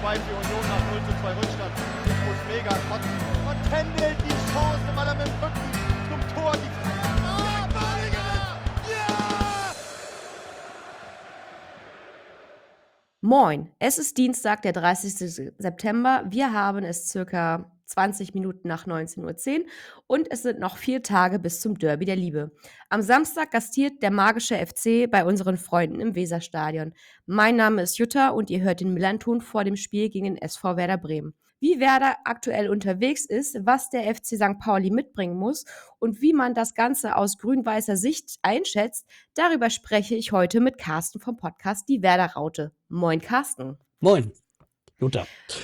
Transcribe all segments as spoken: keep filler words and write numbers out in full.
zwei für Union nach null zu zwei Rückstand. Ich muss mega kotzen. Und Kendall die Chance, weil er mit dem Rücken zum Tor die Ah, Balinger! Ja! Moin, es ist Dienstag, der dreißigste September. Wir haben es circa zwanzig Minuten nach neunzehn Uhr zehn und es sind noch vier Tage bis zum Derby der Liebe. Am Samstag gastiert der magische F C bei unseren Freunden im Weserstadion. Mein Name ist Jutta und ihr hört den Millanton vor dem Spiel gegen den S V Werder Bremen. Wie Werder aktuell unterwegs ist, was der F C Sankt Pauli mitbringen muss und wie man das Ganze aus grün-weißer Sicht einschätzt, darüber spreche ich heute mit Carsten vom Podcast Die Werder-Raute. Moin, Carsten. Moin, Jutta.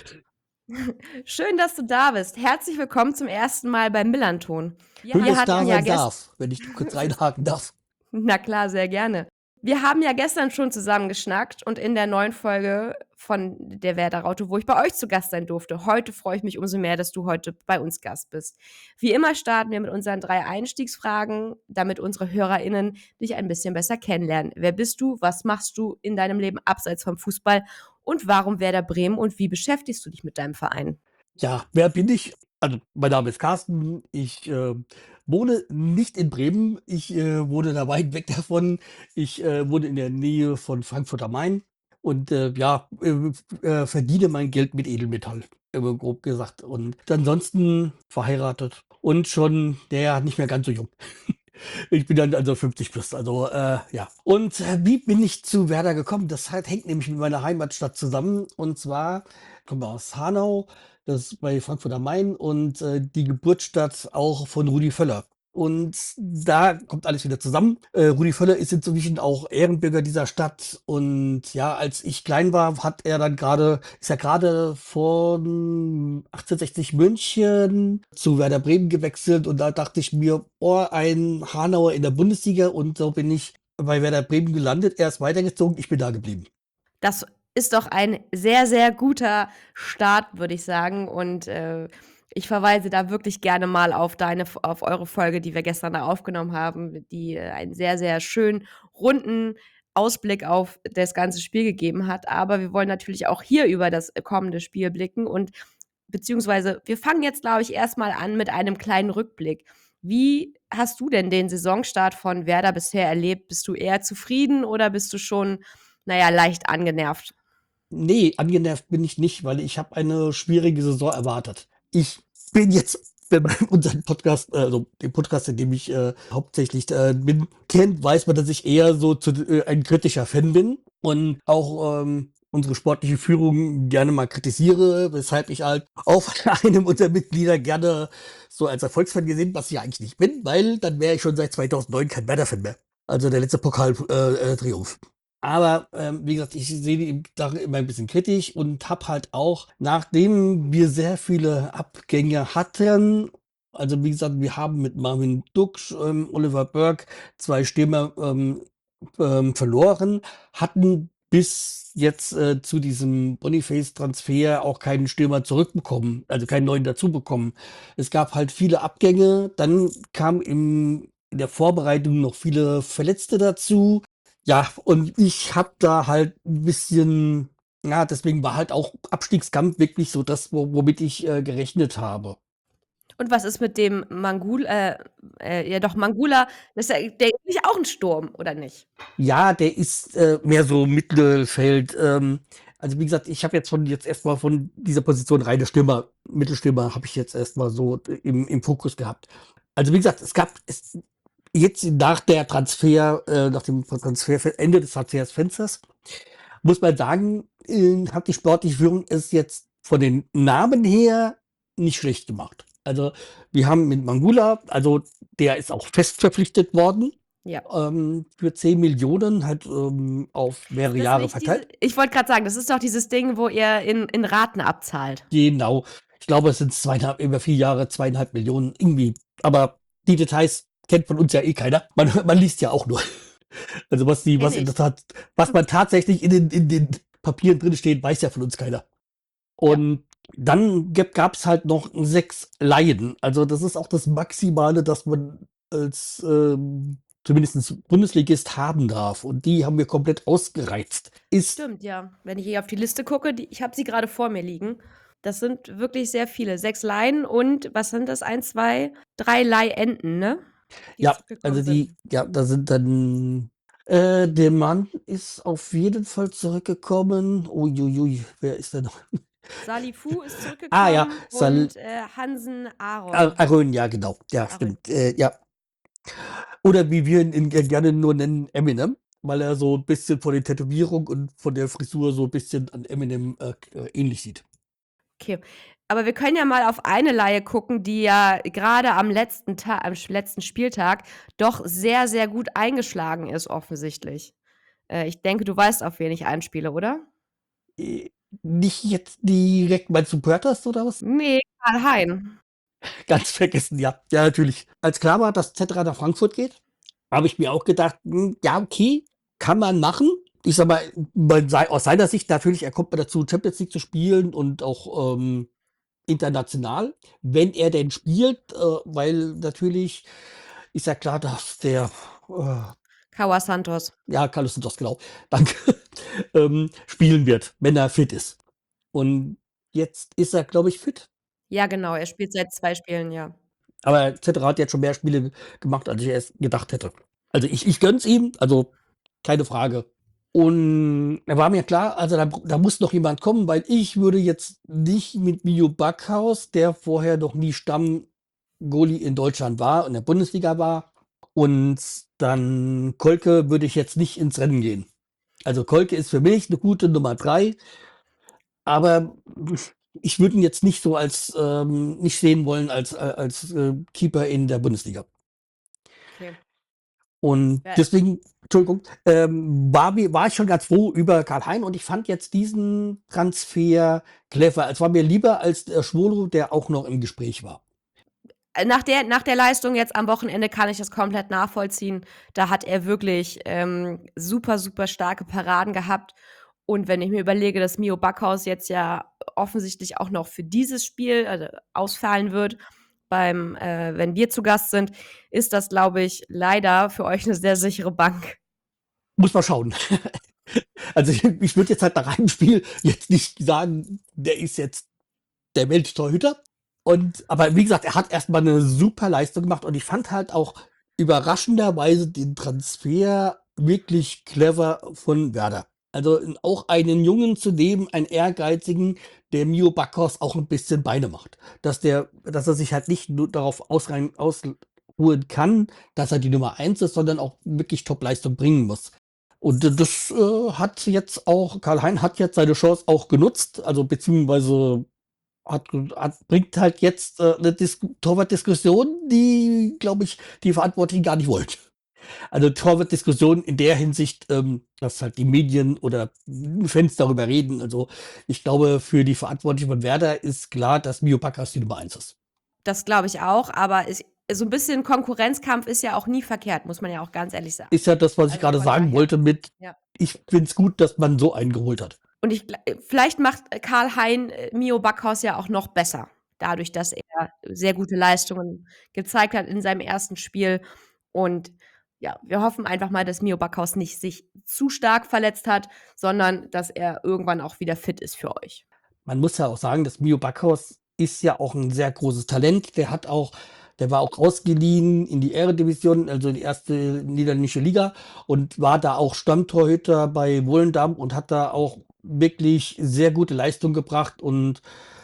Schön, dass du da bist. Herzlich willkommen zum ersten Mal beim Millanton. Schön, Wir dass hatten da ja sein gest- darf, wenn ich kurz reinhaken darf. Na klar, sehr gerne. Wir haben ja gestern schon zusammen geschnackt und in der neuen Folge von der Werder-Raute, wo ich bei euch zu Gast sein durfte. Heute freue ich mich umso mehr, dass du heute bei uns Gast bist. Wie immer starten wir mit unseren drei Einstiegsfragen, damit unsere HörerInnen dich ein bisschen besser kennenlernen. Wer bist du? Was machst du in deinem Leben abseits vom Fußball? Und warum Werder Bremen? Und wie beschäftigst du dich mit deinem Verein? Ja, wer bin ich? Also, mein Name ist Carsten. Ich äh, wohne nicht in Bremen. Ich äh, wohne da weit weg davon. Ich äh, wohne in der Nähe von Frankfurt am Main und äh, ja, äh, äh, verdiene mein Geld mit Edelmetall, äh, grob gesagt. Und ansonsten verheiratet und schon, der nicht mehr ganz so jung. Ich bin dann also fünfzig plus, also äh, ja. Und äh, wie bin ich zu Werder gekommen? Das halt, hängt nämlich mit meiner Heimatstadt zusammen. Und zwar komme aus Hanau, das ist bei Frankfurt am Main und äh, die Geburtsstadt auch von Rudi Völler. Und da kommt alles wieder zusammen. Äh, Rudi Völler ist inzwischen auch Ehrenbürger dieser Stadt. Und ja, als ich klein war, hat er dann gerade, ist er gerade von achtzehnhundertsechzig München zu Werder Bremen gewechselt. Und da dachte ich mir, oh, ein Hanauer in der Bundesliga. Und so bin ich bei Werder Bremen gelandet. Er ist weitergezogen, ich bin da geblieben. Das ist doch ein sehr, sehr guter Start, würde ich sagen. Und äh, ich verweise da wirklich gerne mal auf deine, auf eure Folge, die wir gestern da aufgenommen haben, die äh, einen sehr, sehr schönen, runden Ausblick auf das ganze Spiel gegeben hat. Aber wir wollen natürlich auch hier über das kommende Spiel blicken und beziehungsweise wir fangen jetzt, glaube ich, erstmal an mit einem kleinen Rückblick. Wie hast du denn den Saisonstart von Werder bisher erlebt? Bist du eher zufrieden oder bist du schon, naja, leicht angenervt? Nee, angenervt bin ich nicht, weil ich habe eine schwierige Saison erwartet. Ich bin jetzt, wenn man unseren Podcast, äh, also den Podcast, in dem ich äh, hauptsächlich äh, bin, kennt, weiß man, dass ich eher so zu, äh, ein kritischer Fan bin und auch ähm, unsere sportliche Führung gerne mal kritisiere, weshalb ich halt auch von einem unserer Mitglieder gerne so als Erfolgsfan gesehen, was ich ja eigentlich nicht bin, weil dann wäre ich schon seit zweitausendneun kein Werder-Fan mehr. Also der letzte Pokal-Triumph. Äh, äh, Triumph. Aber ähm, wie gesagt, ich sehe die Sache immer ein bisschen kritisch und habe halt auch, nachdem wir sehr viele Abgänge hatten, also wie gesagt, wir haben mit Marvin Duksch, ähm, Oliver Burke zwei Stürmer ähm, ähm, verloren, hatten bis jetzt äh, zu diesem Boniface-Transfer auch keinen Stürmer zurückbekommen, also keinen neuen dazu bekommen. Es gab halt viele Abgänge, dann kam im, in der Vorbereitung noch viele Verletzte dazu. Ja, und ich habe da halt ein bisschen, ja, deswegen war halt auch Abstiegskampf wirklich so das, wo, womit ich äh, gerechnet habe. Und was ist mit dem Mangul, äh, äh, ja doch, Mangula, das ist ja, der ist nicht auch ein Sturm, oder nicht? Ja, der ist äh, mehr so Mittelfeld. Ähm, also wie gesagt, ich habe jetzt von jetzt erstmal von dieser Position reine Stürmer, Mittelstürmer habe ich jetzt erstmal so im, im Fokus gehabt. Also wie gesagt, es gab es, jetzt nach der Transfer, äh, nach dem Transfer Ende des Transferfensters, muss man sagen, äh, hat die sportliche Führung es jetzt von den Namen her nicht schlecht gemacht. Also wir haben mit Mangula, also der ist auch fest verpflichtet worden, Ja. ähm, für zehn Millionen halt ähm, auf mehrere Ist das Jahre nicht verteilt. diese, ich wollte gerade sagen, das ist doch dieses Ding, wo ihr in, in Raten abzahlt. Genau. Ich glaube, es sind zweieinhalb, über vier Jahre zweieinhalb Millionen irgendwie. Aber die Details kennt von uns ja eh keiner. Man, man liest ja auch nur. Also was die, Kenn was in ich. der Tat, was man tatsächlich in den, in den Papieren drin steht, weiß ja von uns keiner. Und dann gab es halt noch sechs Laien. Also das ist auch das Maximale, dass man als ähm, zumindest Bundesligist haben darf. Und die haben wir komplett ausgereizt. Ist Stimmt, ja. Wenn ich hier auf die Liste gucke, die, ich habe sie gerade vor mir liegen. Das sind wirklich sehr viele. Sechs Laien und was sind das? Eins, zwei, drei Leihenden, ne? Die ja, zurückgekommen also sind. die, ja, da sind dann, äh, der Mann ist auf jeden Fall zurückgekommen. Uiuiui, wer ist denn noch? Salifu ist Ah ja, zurückgekommen Sal und äh, Hansen Ar Aaron. Arön, ja genau. Ja, Arön. stimmt. Äh, ja. Oder wie wir ihn ihn ge gerne nur nennen, Eminem, weil er so 'n bisschen von den Tätowierungen und von der Frisur so 'n bisschen an Eminem, äh, k äh, ähnlich sieht. Okay. Aber wir können ja mal auf eine Leihe gucken, die ja gerade am letzten Ta am sch letzten Spieltag doch sehr, sehr gut eingeschlagen ist offensichtlich. Äh, ich denke, du weißt, auf wen ich anspiele, oder? Äh, nicht jetzt direkt meinst du Puertas oder was? Ne, Karl Hein. Ganz vergessen, ja. Ja, natürlich. Als klar war, dass Cedra nach Frankfurt geht, habe ich mir auch gedacht: „Hm, ja, okay, kann man machen." Ich sage mal, man sei aus seiner Sicht natürlich, er kommt mal dazu, Champions League zu spielen und auch, ähm, international, wenn er denn spielt, äh, weil natürlich ist ja klar, dass der, äh Kaua Santos. ja, Carlos Santos, genau, danke, ähm, spielen wird, wenn er fit ist. Und jetzt ist er, glaube ich, fit. Ja, genau, er spielt seit zwei Spielen, ja. Aber Cedra hat jetzt schon mehr Spiele gemacht, als ich erst gedacht hätte. Also, ich ich gönn's ihm, also keine Frage. Und da war mir klar, also da da muss noch jemand kommen, weil ich würde jetzt nicht mit Mio Backhaus, der vorher noch nie Stammgoalie in Deutschland war, in der Bundesliga war, und dann Kolke würde ich jetzt nicht ins Rennen gehen. Also, Kolke ist für mich 'ne gute Nummer drei, aber ich würde ihn jetzt nicht so als, ähm nicht sehen wollen als äh, als, äh, Keeper in der Bundesliga. Okay. Und Ja. deswegen, Entschuldigung, ähm, war mir war ich schon ganz froh über Karl Hein und ich fand jetzt diesen Transfer clever. Es war mir lieber als der Schwolo, der auch noch im Gespräch war. Äh, nach der nach der Leistung jetzt am Wochenende kann ich das komplett nachvollziehen. Da hat er wirklich, ähm, super, super starke Paraden gehabt. Und wenn ich mir überlege, dass Mio Backhaus jetzt ja offensichtlich auch noch für dieses Spiel, also, ausfallen wird beim äh, wenn wir zu Gast sind, ist das, glaube ich, leider für euch 'ne sehr sichere Bank. Muss man schauen. Also, ich ich würde jetzt halt nach einem Spiel jetzt nicht sagen, der ist jetzt der Welttorhüter. Und aber wie gesagt, er hat erst mal 'ne super Leistung gemacht und ich fand halt auch überraschenderweise den Transfer wirklich clever von Werder. Also, n auch einen Jungen zu nehmen, einen ehrgeizigen, der Mio Backhaus auch 'n bisschen Beine macht. Dass der dass er sich halt nicht nur darauf ausrein ausruhen kann, dass er die Nummer eins ist, sondern auch wirklich Topleistung bringen muss. Und d das, äh, hat jetzt auch Karl Hein hat jetzt seine Chance auch genutzt, also beziehungsweise hat ge hat bringt halt jetzt, äh, 'ne Dis Torwartdiskussion, die, glaube ich, die Verantwortlichen gar nicht wollen. Also, Torwartdiskussion in der Hinsicht, ähm, dass halt die Medien oder Fans darüber reden. Also, ich glaube, für die Verantwortlichen von Werder ist klar, dass Mio Backhaus die Nummer eins ist. Das glaube ich auch, aber es so 'n bisschen Konkurrenzkampf ist ja auch nie verkehrt, muss man ja auch ganz ehrlich sagen. Ist ja das, was ich Also, grade von sagen daher wollte mit: ja. Ich finde es gut, dass man so einen geholt hat. Und ich gl äh, vielleicht macht Karl Hein, äh, Mio Backhaus ja auch noch besser, dadurch, dass er sehr gute Leistungen gezeigt hat in seinem ersten Spiel. Und ja, wir hoffen einfach mal, dass Mio Backhaus nicht sich zu stark verletzt hat, sondern dass er irgendwann auch wieder fit ist für euch. Man muss ja auch sagen, dass Mio Backhaus ist ja auch 'n sehr großes Talent. Der hat auch der war auch ausgeliehen in die Eredivisie, also die erste niederländische Liga und war da auch Stammtorhüter bei Volendam und hat da auch wirklich sehr gute Leistung gebracht und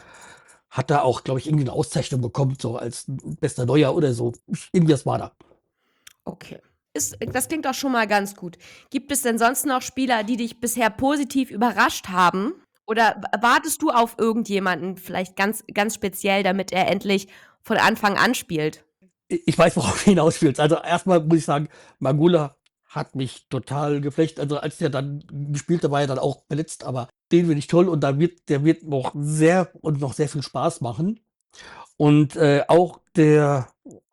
hat da auch, glaube ich, irgendwie 'ne Auszeichnung bekommen, so als bester Neuer oder so. Irgendwas war da. Okay. Ist das klingt doch schon mal ganz gut. Gibt es denn sonst noch Spieler, die dich bisher positiv überrascht haben? Oder wa wartest du auf irgendjemanden vielleicht ganz ganz speziell, damit er endlich von Anfang an spielt? I ich weiß, worauf du hinaus willst. Also, erst mal muss ich sagen, Magula hat mich total geflecht. Also, als der dann gespielt hat, war er dann auch verletzt, aber den finde ich toll und da wird der wird noch sehr und noch sehr viel Spaß machen. Und, äh, auch der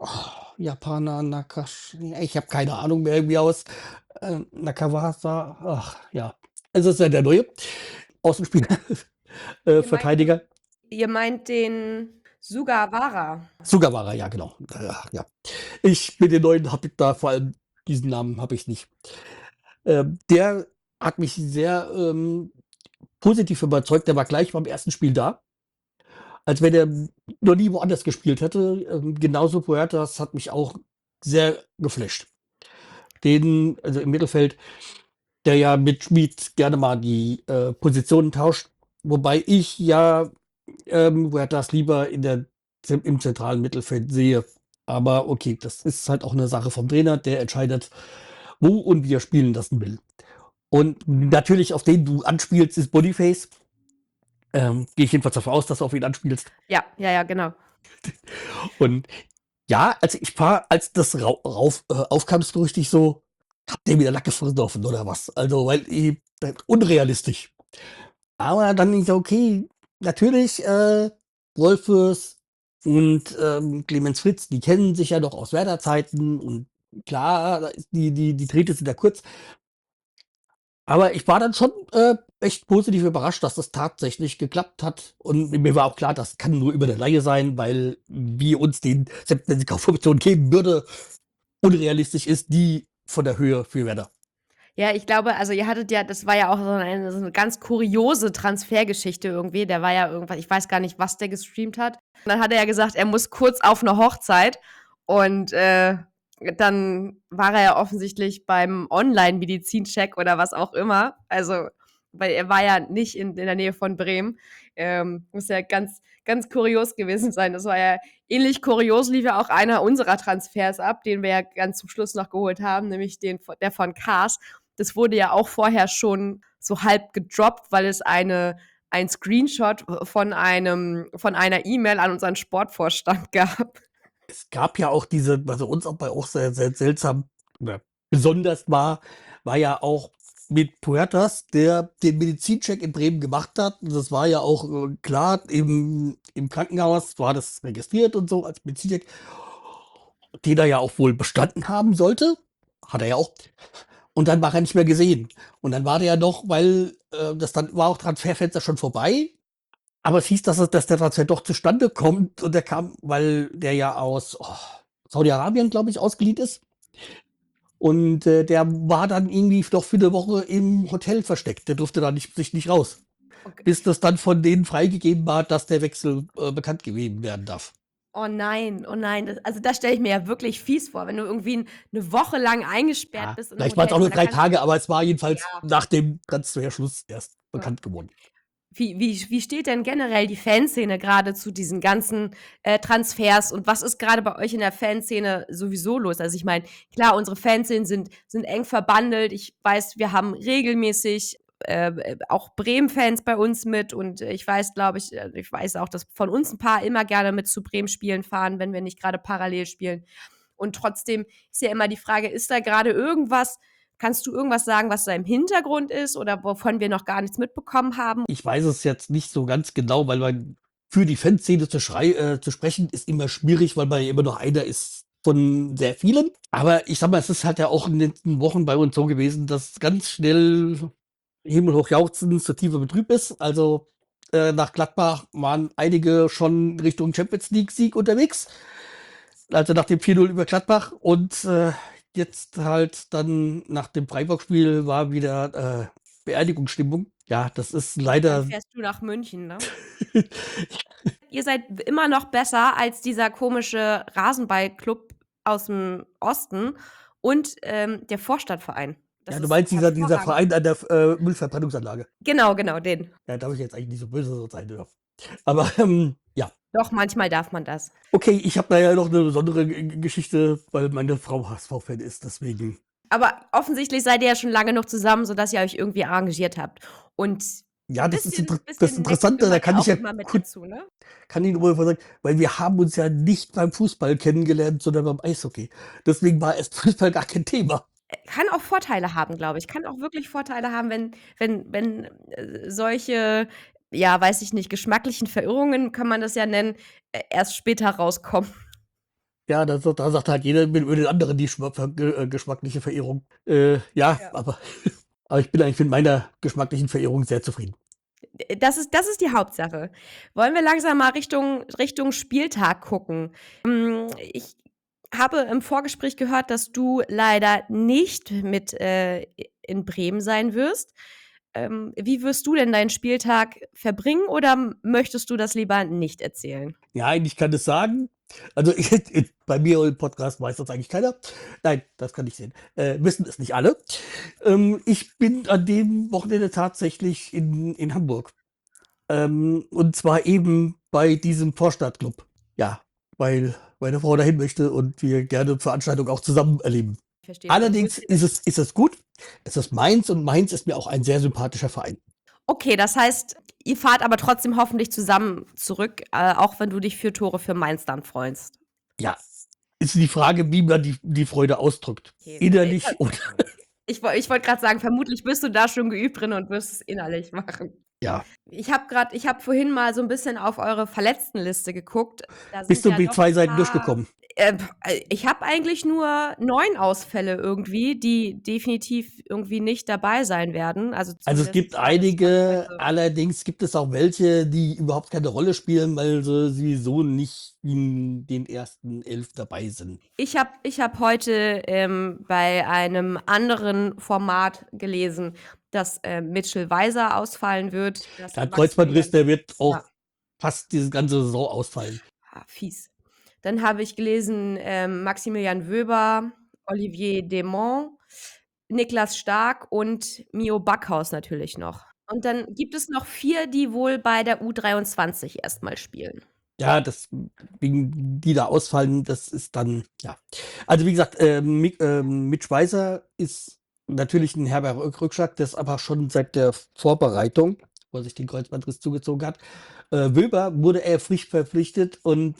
Japaner Nakash ich habe keine Ahnung mehr, wie er aus äh, Nakawasa, ach ja. Es ist ja der Neue Außenspieler, äh, Ihr meint Verteidiger. ihr meint den Sugawara? Sugawara, ja genau. Ja, ja. Ich mit den Neuen habe ich da vor allem diesen Namen habe ich nicht. Ähm, der hat mich sehr, ähm, positiv überzeugt. Der war gleich beim ersten Spiel da, als wenn er noch nie woanders gespielt hätte. Ähm, genauso Puertas hat mich auch sehr geflasht. Den also im Mittelfeld, der ja mit Schmid gerne mal die, äh, Positionen tauscht, wobei ich ja, ähm, Puertas lieber in der zem im zentralen Mittelfeld sehe. Aber okay, das ist halt auch 'ne Sache vom Trainer, der entscheidet, wo und wie er spielen lassen will. Und natürlich, auf den du anspielst, ist Boniface. Ähm, gehe ich jedenfalls davon aus, dass du auf ihn anspielst. Ja, ja, ja, genau. Und ja, also ich war, als das rau rauf äh, aufkam, das Gerücht, ich so: „Habt ihr wieder Lacke versoffen oder was?“ Also, weil i äh, unrealistisch. Aber dann ich so: „Okay, natürlich, äh, Wolfes und, ähm, Clemens Fritz, die kennen sich ja noch aus Werder-Zeiten und klar, da ist die die die Drähte sind ja kurz.“ Aber ich war dann schon, äh, echt positiv überrascht, dass das tatsächlich geklappt hat. Und mir war auch klar, das kann nur über 'ne Leihe sein, weil wir uns den, selbst wenn sie Kaufoption geben würde, unrealistisch ist, die von der Höhe für Werder. Ja, ich glaube, also ihr hattet ja das war ja auch so eine so 'ne ganz kuriose Transfergeschichte irgendwie. Der war ja irgendwann ich weiß gar nicht, was der gestreamt hat. Und dann hat er ja gesagt, er muss kurz auf 'ne Hochzeit und, äh, dann war er ja offensichtlich beim Online-Medizincheck oder was auch immer. Also, weil er war ja nicht in in der Nähe von Bremen. Ähm, muss ja ganz ganz kurios gewesen sein. Das war ja ähnlich kurios lief ja auch einer unserer Transfers ab, den wir ja ganz zum Schluss noch geholt haben, nämlich den v der von Kars. Das wurde ja auch vorher schon so halb gedroppt, weil es eine ein Screenshot von einem von einer E-Mail an unseren Sportvorstand gab. Es gab ja auch diese, was uns auch bei auch sehr, sehr seltsam oder besonders war, war ja auch mit Puertas, der den Medizincheck in Bremen gemacht hat. Und das war ja auch, äh, klar, im im Krankenhaus war das registriert und so als Medizincheck, den er ja auch wohl bestanden haben sollte. Hat er ja auch. Und dann war er nicht mehr gesehen. Und dann war der ja noch, weil, äh, das dann war auch Transferfenster schon vorbei. Aber es hieß, dass es dass der Transfer doch zustande kommt und der kam, weil der ja aus, oh, Saudi-Arabien, glaube ich, ausgeliehen ist. Und, äh, der war dann irgendwie doch für 'ne Woche im Hotel versteckt. Der durfte da nicht sich nicht raus, Okay. bis das dann von denen freigegeben war, dass der Wechsel, äh, bekannt gegeben werden darf. Oh nein, oh nein, das also das stelle ich mir ja wirklich fies vor, wenn du irgendwie 'n 'ne Woche lang eingesperrt Ja, bist in 'nem vielleicht waren's Hotel. auch Ich nur meine, da drei kannst Tage, aber es war jedenfalls ja. nach dem Transferschluss erst Ja. bekannt geworden. Wie wie wie steht denn generell die Fanszene grade zu diesen ganzen, äh, Transfers und was ist grade bei euch in der Fanszene sowieso los? Also, ich meine, klar, unsere Fanszenen sind sind eng verbandelt. Ich weiß, wir haben regelmäßig, äh, äh, auch Bremen-Fans bei uns mit und ich weiß, glaube ich äh, ich weiß auch, dass von uns 'n paar immer gerne mit zu Bremen-Spielen fahren, wenn wir nicht grade parallel spielen. Und trotzdem ist ja immer die Frage, ist da grade irgendwas kannst du irgendwas sagen, was da im Hintergrund ist oder wovon wir noch gar nichts mitbekommen haben? Ich weiß es jetzt nicht so ganz genau, weil man für die Fanszene zu schrei äh, zu sprechen, ist immer schwierig, weil man ja immer noch einer ist von sehr vielen. Aber ich sage mal, es ist halt ja auch in den letzten Wochen bei uns so gewesen, dass ganz schnell himmelhoch jauchzend so tiefer Betrüb ist. Also, äh, nach Gladbach waren einige schon Richtung Champions-League-Sieg unterwegs. Also, nach dem vier null über Gladbach und, äh, jetzt halt dann nach dem Freiburg-Spiel war wieder, äh, Beerdigungsstimmung. Ja, das ist Dann leider fährst du nach München, ne? Ihr seid w immer noch besser als dieser komische Rasenballklub aus'm Osten und, ähm, der Vorstadtverein. Das Ja, du ist meinst dieser dieser hervorragend. Verein an der F äh, Müllverbrennungsanlage? Genau, genau, den. Ja, darf ich jetzt eigentlich nicht so böse sein, ja. Aber, ähm, ja. Doch, manchmal darf man das. Okay, ich habe da ja noch 'ne besondere G G Geschichte, weil meine Frau H S V-Fan ist, deswegen. Aber offensichtlich seid ihr ja schon lange genug zusammen, sodass ihr euch irgendwie arrangiert habt. Und Ja, 'n das ist bisschen inter das bisschen Necken Interessante, da gehört kann ja ich auch ja immer mit kurz dazu, ne? kann Ihnen nur sagen, weil wir haben uns ja nicht beim Fußball kennengelernt, sondern beim Eishockey. Deswegen war erst Fußball gar kein Thema. Äh, kann auch Vorteile haben, glaube ich. Kann auch wirklich Vorteile haben, wenn wenn wenn, äh, solche, ja, weiß ich nicht, geschmacklichen Verirrungen, kann man das ja nennen, e erst später rauskommen. Ja, da sa da sagt halt jeder über über den anderen die schma ver ge äh, geschmackliche Verehrung. Äh, ja, Ja. aber aber ich bin eigentlich mit meiner geschmacklichen Verehrung sehr zufrieden. Äh, das ist das ist die Hauptsache. Wollen wir langsam mal Richtung Richtung Spieltag gucken? Hm, ich habe im Vorgespräch gehört, dass du leider nicht mit äh, in Bremen sein wirst. Ähm, wie wirst du denn deinen Spieltag verbringen oder m- möchtest du das lieber nicht erzählen? Ja, ich kann es sagen. Also ich, ich, bei mir im Podcast weiß das eigentlich keiner. Nein, das kann ich sehen. Äh, wissen es nicht alle. Ähm, ich bin an dem Wochenende tatsächlich in, in Hamburg. Ähm, und zwar eben bei diesem Vorstadtclub. Ja, weil meine Frau dahin möchte und wir gerne Veranstaltungen auch zusammen erleben. Ich verstehe. Also holst Allerdings dir ist es, ist es gut. Es ist Mainz und Mainz ist mir auch ein sehr sympathischer Verein. Okay, das heißt, ihr fahrt aber trotzdem hoffentlich zusammen zurück, äh, auch wenn du dich für Tore für Mainz dann freust. Ja, ist die Frage, wie man die, die Freude ausdrückt. Okay. Innerlich oder Ich, woll- ich wollte gerade sagen, vermutlich bist du da schon geübt drin und wirst es innerlich machen. ja. Ich habe gerade, ich habe vorhin mal so ein bisschen auf eure Verletztenliste geguckt. Da Bist sind du ja die doch ein zwei Seiten paar. durchgekommen? Äh, ich habe eigentlich nur neun Ausfälle irgendwie, die definitiv irgendwie nicht dabei sein werden. Also Also es zumindest gibt war das Stand einige, heute. allerdings gibt es auch welche, die überhaupt keine Rolle spielen, weil sie sowieso nicht in den ersten elf dabei sind. Ich habe ich hab heute ähm, bei einem anderen Format gelesen, dass äh, Mitchell Weiser ausfallen wird. Dass Der hat Kreuzbandriss, Maximilian, der wird ja, auch fast diese ganze Saison ausfallen. ah, fies. Dann habe ich gelesen, ähm, Maximilian Wöber, Olivier Demont, Niklas Stark und Mio Backhaus natürlich noch. Und dann gibt es noch vier, die wohl bei der U dreiundzwanzig erstmal spielen. Ja, das, wegen die da ausfallen, das ist dann, ja. Also wie gesagt, ähm, Mi- ähm, Mitch Weiser ist natürlich ein herber Rück- Rückschlag, das aber schon seit der Vorbereitung, wo er sich den Kreuzbandriss zugezogen hat. Äh, Wöber wurde er frisch verpflichtet und,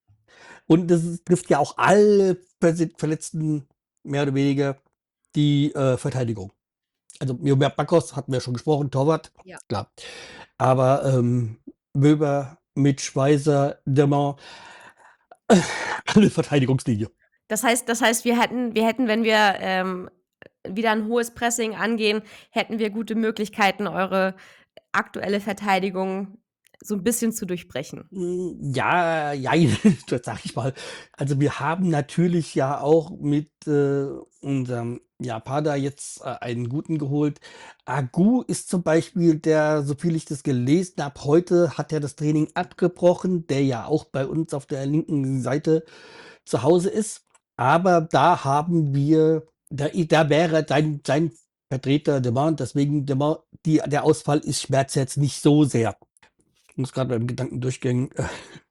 und das ist, trifft ja auch alle Verse- Verletzten mehr oder weniger die äh, Verteidigung. Also Miomir Backhaus hatten wir schon gesprochen, Torwart, Ja. klar. Aber ähm, Wöber, Mitch Weiser, Demont, alle Verteidigungslinie. Das heißt, das heißt, wir hätten, wir hätten, wenn wir ähm, wieder ein hohes Pressing angehen, hätten wir gute Möglichkeiten, eure aktuelle Verteidigung so ein bisschen zu durchbrechen. Hm, ja, jein, das sage ich mal. Also, wir haben natürlich ja auch mit, äh, unserem Japaner jetzt, äh, einen guten geholt. Agu ist zum Beispiel der, so viel ich das gelesen habe, heute hat er das Training abgebrochen, der ja auch bei uns auf der linken Seite zu Hause ist. Aber da haben wir, da, i- da wäre sein, sein Vertreter Demand, deswegen Demand, die, der Ausfall ist schmerzt jetzt nicht so sehr. Ich muss gerade beim Gedanken durchgehen. Äh,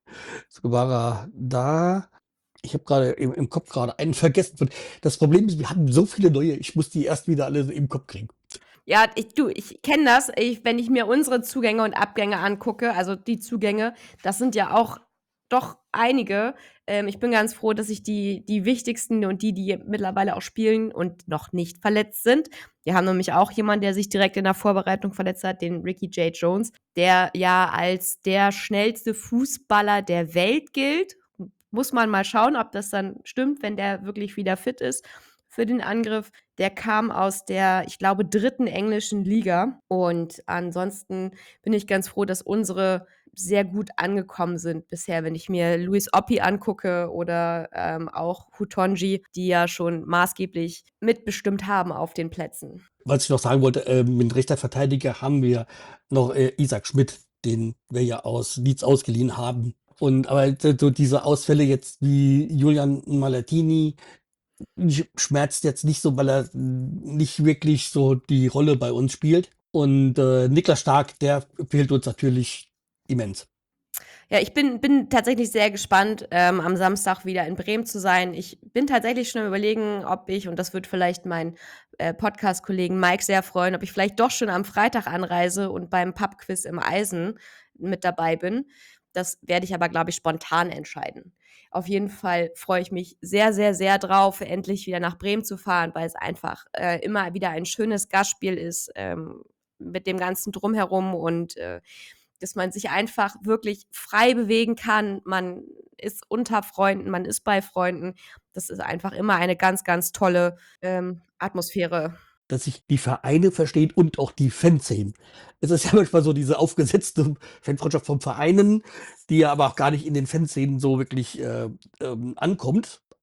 so war er da. Ich habe gerade im, im Kopf gerade einen vergessen. Von- Das Problem ist, wir haben so viele neue, ich muss die erst wieder alle im Kopf kriegen. Ja, ich, du, ich kenne das, ich, wenn ich mir unsere Zugänge und Abgänge angucke, also die Zugänge, das sind ja auch doch einige. Ähm, ich bin ganz froh, dass ich die, die wichtigsten und die, die mittlerweile auch spielen und noch nicht verletzt sind. Wir haben nämlich auch jemanden, der sich direkt in der Vorbereitung verletzt hat, den Ricky J. Jones, der ja als der schnellste Fußballer der Welt gilt. Muss man mal schauen, ob das dann stimmt, wenn der wirklich wieder fit ist für den Angriff. Der kam aus der, ich glaube, dritten englischen Liga. Und ansonsten bin ich ganz froh, dass unsere sehr gut angekommen sind bisher, wenn ich mir Luis Oppi angucke oder ähm, auch Hutonji, die ja schon maßgeblich mitbestimmt haben auf den Plätzen. Was ich noch sagen wollte, äh, mit rechter Verteidiger haben wir noch äh, Isaac Schmidt, den wir ja aus Leeds ausgeliehen haben. Und aber so diese Ausfälle jetzt wie Julian Malatini sch- schmerzt jetzt nicht so, weil er nicht wirklich so die Rolle bei uns spielt. Und äh, Niklas Stark, der fehlt uns natürlich immens. Ja, ich bin, bin tatsächlich sehr gespannt, ähm, am Samstag wieder in Bremen zu sein. Ich bin tatsächlich schon am Überlegen, ob ich, und das wird vielleicht meinen äh, Podcast-Kollegen Mike sehr freuen, ob ich vielleicht doch schon am Freitag anreise und beim Pub-Quiz im Eisen mit dabei bin. Das werde ich aber, glaube ich, spontan entscheiden. Auf jeden Fall freue ich mich sehr, sehr, sehr drauf, endlich wieder nach Bremen zu fahren, weil es einfach äh, immer wieder ein schönes Gastspiel ist, ähm, mit dem ganzen Drumherum und äh, dass man sich einfach wirklich frei bewegen kann. Man ist unter Freunden, man ist bei Freunden. Das ist einfach immer eine ganz, ganz tolle ähm, Atmosphäre. Dass sich die Vereine verstehen und auch die Fanszenen. Es ist ja manchmal so diese aufgesetzte Fanfreundschaft von Vereinen, die ja aber auch gar nicht in den Fanszenen so wirklich äh, ähm, ankommt.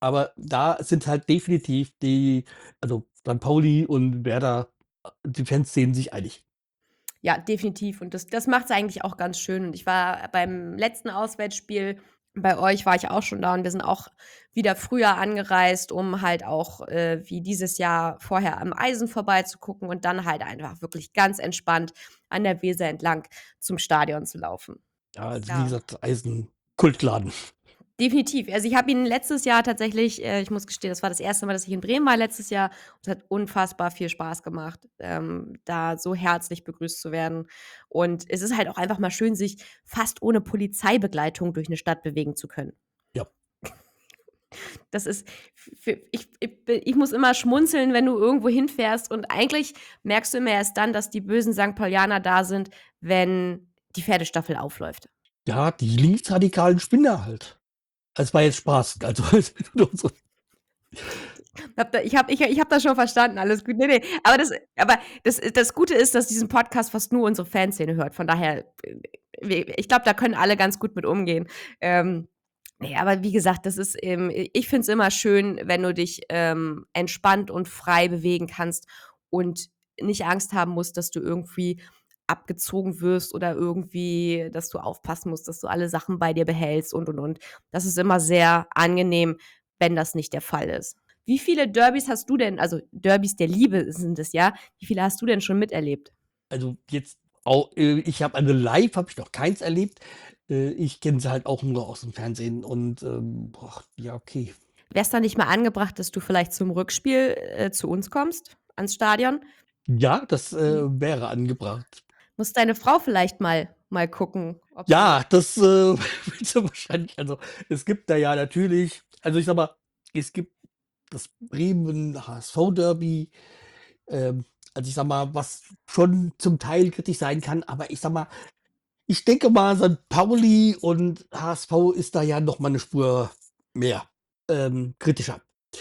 Aber da sind halt definitiv die also Sankt Pauli und Werder, äh, die Fans sehen sich einig. Ja, definitiv. Und das das macht's eigentlich auch ganz schön. Und ich war beim letzten Auswärtsspiel bei euch war ich auch schon da und wir sind auch wieder früher angereist, um halt auch, äh, wie dieses Jahr vorher am Eisen vorbeizugucken und dann halt einfach wirklich ganz entspannt an der Weser entlang zum Stadion zu laufen. Ja, also wie Ja. gesagt, Eisen Kultladen. Definitiv. Also, ich habe ihn letztes Jahr tatsächlich äh, ich muss gestehen, das war das erste Mal, dass ich in Bremen war letztes Jahr. Es hat unfassbar viel Spaß gemacht, ähm, da so herzlich begrüßt zu werden. Und es ist halt auch einfach mal schön, sich fast ohne Polizeibegleitung durch 'ne Stadt bewegen zu können. Ja. Das ist f ich ich bi ich muss immer schmunzeln, wenn du irgendwo hinfährst und eigentlich merkst du immer erst dann, dass die bösen Sankt Paulianer da sind, wenn die Pferdestaffel aufläuft. Ja, die linksradikalen Spinner halt. Es war jetzt Spaß. Also so Habe da ich habe ich ich habe das schon verstanden, alles gut. Ne, ne, aber das aber das das Gute ist, dass diesen Podcast fast nur unsere Fanszene hört. Von daher, äh, we ich glaube, da können alle ganz gut mit umgehen. Ähm, ne, aber wie gesagt, das ist, ähm ich finde es immer schön, wenn du dich, ähm, entspannt und frei bewegen kannst und nicht Angst haben musst, dass du irgendwie abgezogen wirst oder irgendwie dass du aufpassen musst, dass du alle Sachen bei dir behältst und, und, und. Das ist immer sehr angenehm, wenn das nicht der Fall ist. Wie viele Derbys hast du denn also Derbys der Liebe sind es ja. Wie viele hast du denn schon miterlebt? Also jetzt au äh, ich habe also live habe ich noch keins erlebt. Äh, ich kenne sie halt auch nur aus'm Fernsehen und, ähm, boah, ja, okay. Wär's da nicht mal angebracht, dass du vielleicht zum Rückspiel, äh, zu uns kommst, ans Stadion? Ja, das, äh, Mhm. wäre angebracht. Muss deine Frau vielleicht mal mal gucken, ob sie Ja, das, äh, wird sie wahrscheinlich also, es gibt da ja natürlich also, ich sage mal, es gibt das Bremen-HSV-Derby, ähm, also, ich sage mal, was schon zum Teil kritisch sein kann, aber ich sage mal ich denke mal, Sankt Pauli und HSV ist da ja noch mal 'ne Spur mehr, ähm, kritischer.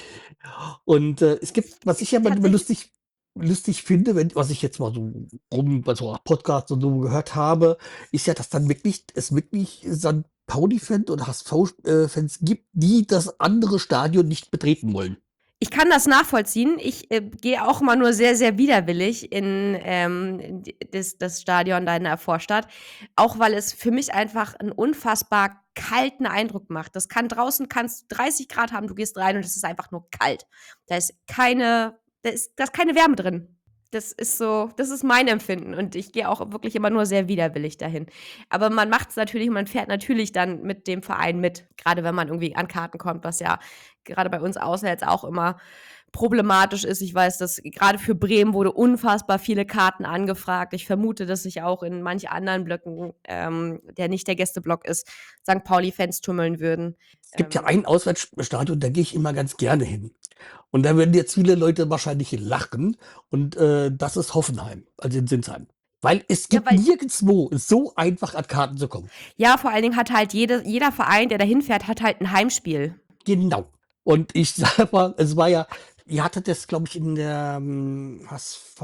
Und, äh, es gibt was ich ja manchmal Tatsächlich lustig lustig finde, wenn was ich jetzt mal so rum bei so Podcasts und so gehört habe, ist ja, dass dann wirklich es wirklich Sankt Pauli-Fans oder HSV äh, Fans gibt, die das andere Stadion nicht betreten wollen. Ich kann das nachvollziehen. Ich, äh, gehe auch immer nur sehr, sehr widerwillig in, ähm, in d das das Stadion da in der Vorstadt, auch weil es für mich einfach 'n unfassbar kalten Eindruck macht. Das kann draußen kann's dreißig Grad haben, du gehst rein und es ist einfach nur kalt. Da ist keine da ist da ist keine Wärme drin. Das ist so das ist mein Empfinden und ich gehe auch wirklich immer nur sehr widerwillig dahin. Aber man macht's natürlich man fährt natürlich dann mit dem Verein mit, grade wenn man irgendwie an Karten kommt, was ja grade bei uns auswärts auch immer problematisch ist. Ich weiß, dass grade für Bremen wurde unfassbar viele Karten angefragt. Ich vermute, dass sich auch in manch anderen Blöcken, ähm, der nicht der Gästeblock ist, Sankt Pauli-Fans tummeln würden. Es gibt ja Ähm ein Auswärtsstadion, da gehe ich immer ganz gerne hin. Und da werden jetzt viele Leute wahrscheinlich lachen und, äh, das ist Hoffenheim, also in Sinsheim. Weil es Ja, gibt weil nirgendswo so einfach an Karten zu kommen. Ja, vor allen Dingen hat halt jede jeder Verein, der da hinfährt, hat halt 'n Heimspiel. Genau. Und ich sage mal, es war ja ihr hattet das, glaube ich, in der, hm, HSV,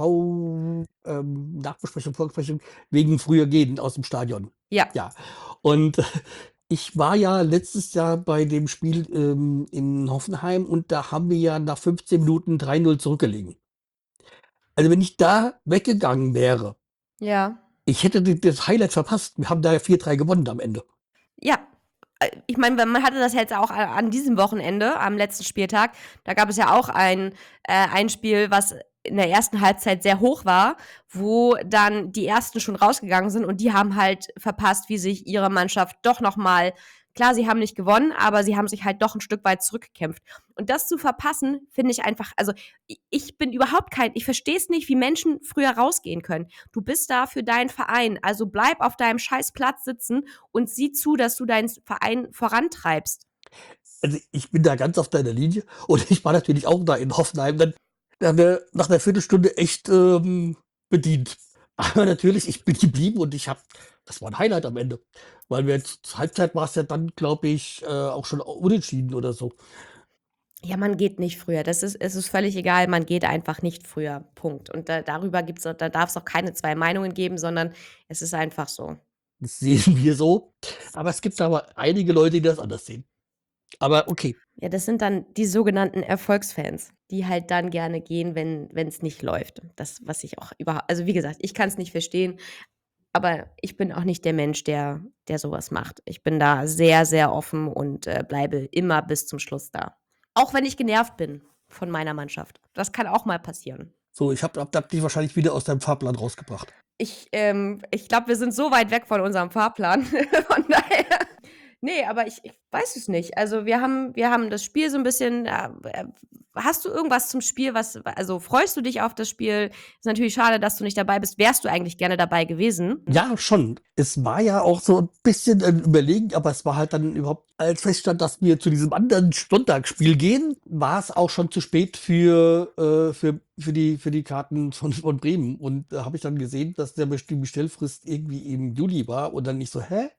ähm, Nachbesprechung, Vorbesprechung wegen früher gehen aus'm Stadion. Ja. Ja. Und ich war ja letztes Jahr bei dem Spiel, ähm, in Hoffenheim und da haben wir ja nach fünfzehn Minuten drei null zurückgelegen. Also, wenn ich da weggegangen wäre Ja. ich hätte d das Highlight verpasst. Wir haben da ja vier drei gewonnen am Ende. Ja. Äh, ich meine, man hatte das jetzt auch a an diesem Wochenende, am letzten Spieltag. Da gab es ja auch ein äh, ein Spiel, was in der ersten Halbzeit sehr hoch war, wo dann die Ersten schon rausgegangen sind und die haben halt verpasst, wie sich ihre Mannschaft doch noch mal klar, sie haben nicht gewonnen, aber sie haben sich halt doch 'n Stück weit zurückgekämpft. Und das zu verpassen, finde ich einfach also, i ich bin überhaupt kein ich verstehe es nicht, wie Menschen früher rausgehen können. Du bist da für deinen Verein, also bleib auf deinem scheiß Platz sitzen und sieh zu, dass du deinen s Verein vorantreibst. Also, ich bin da ganz auf deiner Linie und ich war natürlich auch da in Hoffenheim dann nach 'ner nach 'ner Viertelstunde echt, ähm, bedient. Aber natürlich, ich bin geblieben und ich habe das war 'n Highlight am Ende, weil wir z zur Halbzeit war's ja dann, glaube ich, äh, auch schon unentschieden oder so. Ja, man geht nicht früher. Das ist es ist völlig egal, man geht einfach nicht früher, Punkt. Und da darüber gibt's da darf's auch keine zwei Meinungen geben, sondern es ist einfach so. Das sehen wir so, aber es gibt aber einige Leute, die das anders sehen. Aber okay. Ja, das sind dann die sogenannten Erfolgsfans, die halt dann gerne gehen, wenn es nicht läuft. Das, was ich auch überhaupt, also wie gesagt, ich kann es nicht verstehen, aber ich bin auch nicht der Mensch, der der so macht. Ich bin da sehr, sehr offen und, äh, bleibe immer bis zum Schluss da. Auch wenn ich genervt bin von meiner Mannschaft. Das kann auch mal passieren. So, ich habe habe habe dich wahrscheinlich wieder aus deinem Fahrplan rausgebracht. Ich, ähm ich glaube, wir sind so weit weg von unserem Fahrplan. Von daher ne, aber ich ich weiß es nicht. Also, wir haben wir haben das Spiel so 'n bisschen, äh, äh hast du irgendwas zum Spiel, was also, freust du dich auf das Spiel? Ist natürlich schade, dass du nicht dabei bist. Wärst du eigentlich gerne dabei gewesen? Ja, schon. Es war ja auch so 'n bisschen ein Überlegen, aber es war halt dann überhaupt als feststand, dass wir zu diesem anderen Sonntagsspiel gehen, war's auch schon zu spät für, äh für für die für die Karten von von Bremen. Und da habe ich dann gesehen, dass der Best die Bestellfrist irgendwie im Juli war und dann ich so: „Hä?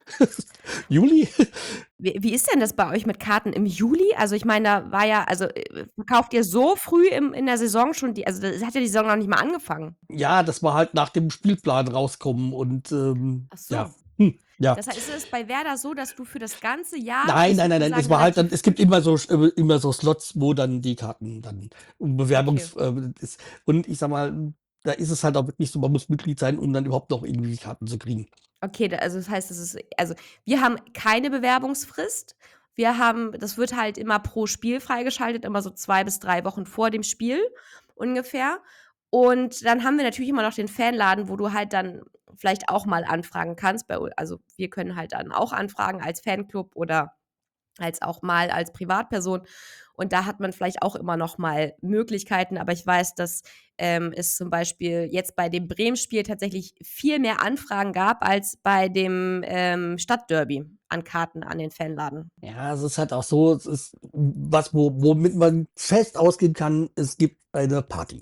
Juli?“ Wie wie ist denn das bei euch mit Karten im Juli? Also, ich meine, da war ja also, äh, verkauft ihr so früh im in der Saison schon die also, da hat ja die Saison noch nicht mal angefangen. Ja, das war halt nach dem Spielplan rauskommen und, ähm, Ach ja, so. hm, ja. Das heißt, ist es bei Werder so, dass du für das ganze Jahr Nein, bist nein, du nein, nein, es sozusagen war halt dann relativ es gibt immer so sch äh, immer so Slots, wo dann die Karten dann okay. Bewerbungs äh, ist und ich sage mal, da ist es halt auch wirklich so, man muss Mitglied sein, um dann überhaupt noch irgendwie Karten zu kriegen. Okay, da also, das heißt, es ist also, wir haben keine Bewerbungsfrist. Wir haben das wird halt immer pro Spiel freigeschaltet, immer so zwei bis drei Wochen vor dem Spiel ungefähr. Und dann haben wir natürlich immer noch den Fanladen, wo du halt dann vielleicht auch mal anfragen kannst. Bei u also, wir können halt dann auch anfragen als Fanclub oder als auch mal als Privatperson. Und da hat man vielleicht auch immer noch mal Möglichkeiten, aber ich weiß, dass, ähm, es zum Beispiel jetzt bei dem Bremen-Spiel tatsächlich viel mehr Anfragen gab als bei dem, ähm, Stadtderby an Karten an den Fanladen. Ja, es ist halt auch so, es ist was, wo womit man fest ausgehen kann, es gibt eine Party.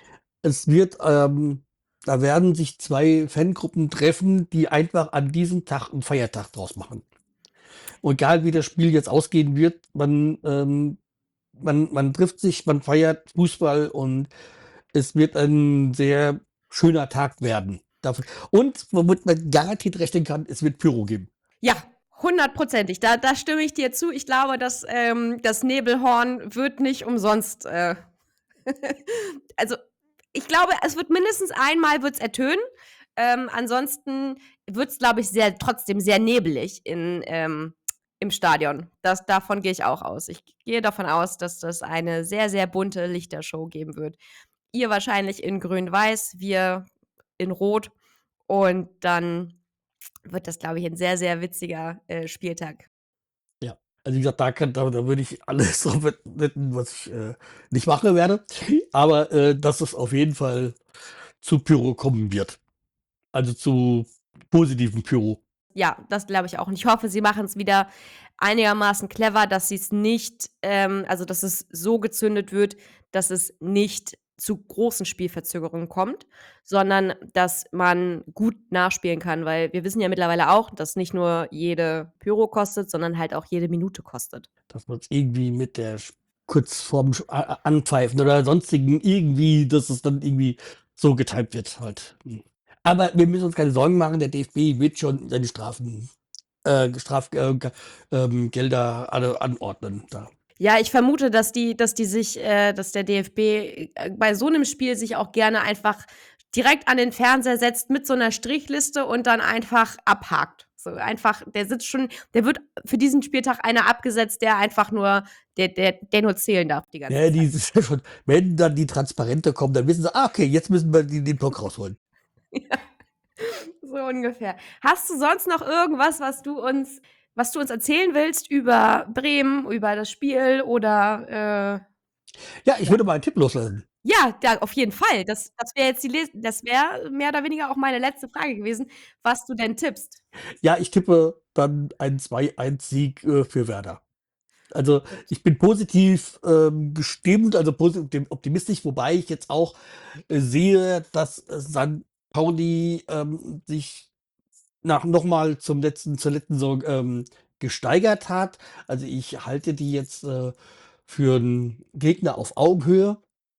Es wird, ähm da werden sich zwei Fangruppen treffen, die einfach an diesem Tag 'n Feiertag draus machen. Und egal wie das Spiel jetzt ausgehen wird, man, ähm man man trifft sich, man feiert Fußball und es wird ein sehr schöner Tag werden. Dafür und womit man garantiert rechnen kann, es wird Pyro geben. Ja, hundertprozentig. Da da stimme ich dir zu. Ich glaube, dass, ähm, das Nebelhorn wird nicht umsonst, äh also, ich glaube, es wird mindestens einmal wird's ertönen. Ähm, ansonsten wird's, glaube ich, sehr trotzdem sehr nebelig in, ähm im Stadion. Das davon gehe ich auch aus. Ich gehe davon aus, dass das eine sehr, sehr bunte Lichtershow geben wird. Ihr wahrscheinlich in grün-weiß, wir in rot und dann wird das, glaube ich, 'n sehr, sehr witziger, äh, Spieltag. Ja, also wie gesagt, da kann da da würde ich alles drauf wett wetten, was ich, äh, nicht machen werde, aber, äh, dass es auf jeden Fall zu Pyro kommen wird. Also zu positivem Pyro. Ja, das glaube ich auch. Und ich hoffe, sie machen's wieder einigermaßen clever, dass sie's nicht ähm, also, dass es so gezündet wird, dass es nicht zu großen Spielverzögerungen kommt, sondern dass man gut nachspielen kann, weil wir wissen ja mittlerweile auch, dass nicht nur jede Pyro kostet, sondern halt auch jede Minute kostet. Dass man's irgendwie mit der sch kurz vorm sch a a Anpfeifen oder sonstigen irgendwie dass es dann irgendwie so getimt wird halt, hm. Aber wir müssen uns keine Sorgen machen, der DFB wird schon seine Strafen äh, Straf äh, Ge ähm, Gelder alle anordnen da. Ja, ich vermute, dass die dass die sich äh, dass der DFB, äh, bei so 'nem Spiel sich auch gerne einfach direkt an den Fernseher setzt mit so 'ner Strichliste und dann einfach abhakt. So einfach der sitzt schon der wird für diesen Spieltag einer abgesetzt, der einfach nur der der der nur zählen darf die ganze Ja, Zeit. dieses ja schon wenn dann die Transparente kommen, dann wissen sie: „Ah, okay, jetzt müssen wir die den Block rausholen.“ Ja, so ungefähr. Hast du sonst noch irgendwas, was du uns was du uns erzählen willst über Bremen, über das Spiel oder, äh Ja, ich ja. würde mal einen Tipp loslassen. Ja, da auf jeden Fall. Das das wäre jetzt die les das wäre mehr oder weniger auch meine letzte Frage gewesen, was du denn tippst. Ja, ich tippe dann einen zwei eins Sieg, äh, für Werder. Also, Gut. ich bin positiv, ähm, gestimmt, also posi dem optimistisch, wobei ich jetzt auch, äh, sehe, dass, äh, Sankt Pauli, ähm, sich nach noch mal zum letzten zur letzten Saison, ähm, gesteigert hat. Also, ich halte die jetzt, äh, für 'n Gegner auf Augenhöhe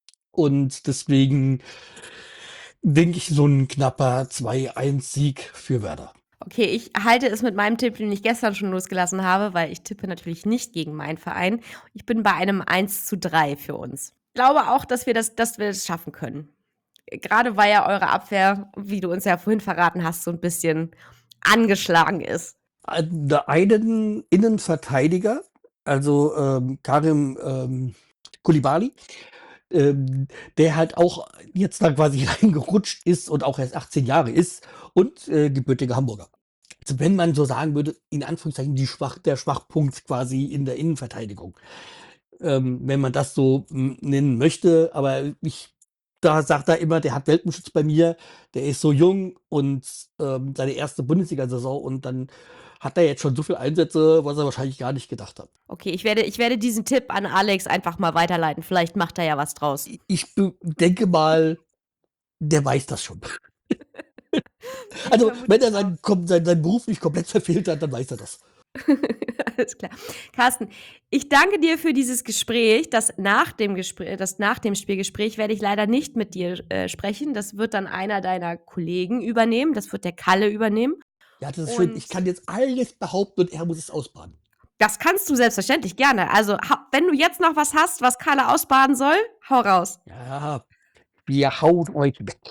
und deswegen denke ich, so 'n knapper zwei eins Sieg für Werder. Okay, ich halte es mit meinem Tipp, den ich gestern schon losgelassen habe, weil ich tippe natürlich nicht gegen meinen Verein. Ich bin bei einem eins zu drei für uns. Ich glaube auch, dass wir das, dass wir das schaffen können. Gerade weil ja eure Abwehr, wie du uns ja vorhin verraten hast, so ein bisschen angeschlagen ist. Der einen Innenverteidiger, also ähm, Karim ähm, Koulibaly, ähm, der halt auch jetzt da quasi reingerutscht ist und auch erst achtzehn Jahre ist und äh, gebürtiger Hamburger. Also wenn man so sagen würde, in Anführungszeichen die Schwach, der Schwachpunkt quasi in der Innenverteidigung. Ähm, wenn man das so m, nennen möchte, aber ich da sagt er immer, der hat Welpenschutz bei mir, der ist so jung und ähm, seine erste Bundesliga-Saison und dann hat er jetzt schon so viele Einsätze, was er wahrscheinlich gar nicht gedacht hat. Okay, ich werde, ich werde diesen Tipp an Alex einfach mal weiterleiten. Vielleicht macht er ja was draus. Ich be- denke mal, der weiß das schon. Ich Also, vermute wenn er es auch. seinen, kom- seinen, seinen Beruf nicht komplett verfehlt hat, dann weiß er das. Alles klar. Carsten, ich danke dir für dieses Gespräch. Das nach dem, Gespräch, das nach dem Spielgespräch werde ich leider nicht mit dir äh, sprechen. Das wird dann einer deiner Kollegen übernehmen. Das wird der Kalle übernehmen. Ja, das ist schön. Und Ich kann jetzt alles behaupten und er muss es ausbaden. das kannst du selbstverständlich gerne. Also, ha- wenn du jetzt noch was hast, was Kalle ausbaden soll, hau raus. Ja, wir hauen euch weg.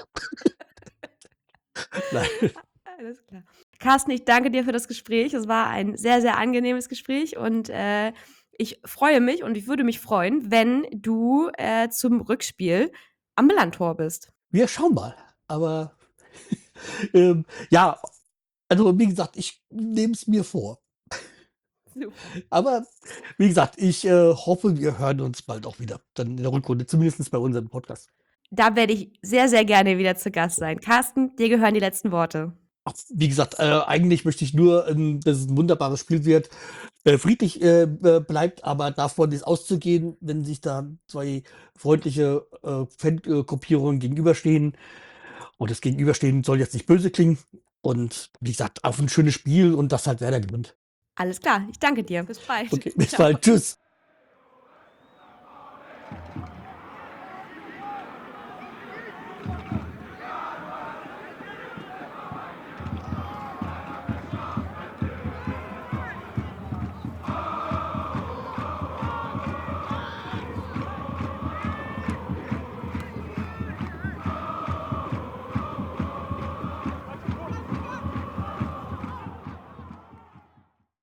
Nein. Alles klar. Carsten, ich danke dir für das Gespräch. Es war ein sehr, sehr angenehmes Gespräch und äh, ich freue mich und ich würde mich freuen, wenn du äh, zum Rückspiel am Millantor bist. Wir schauen mal. Aber ähm, ja, also wie gesagt, ich nehme es mir vor. Super. Aber wie gesagt, ich äh, hoffe, wir hören uns bald auch wieder. Dann in der Rückrunde, zumindest bei unserem Podcast. Da werde ich sehr, sehr gerne wieder zu Gast sein. Carsten, dir gehören die letzten Worte. Ach, wie gesagt, äh, eigentlich möchte ich nur, ähm, dass es ein wunderbares Spiel wird, äh, friedlich äh, äh, bleibt, aber davon ist auszugehen, wenn sich da zwei freundliche äh, Fangruppierungen gegenüberstehen. Und das Gegenüberstehen soll jetzt nicht böse klingen. Und wie gesagt, auf ein schönes Spiel und das halt Werder gewinnt. Alles klar, ich danke dir. Bis bald. Okay, bis Ciao. bald. Tschüss.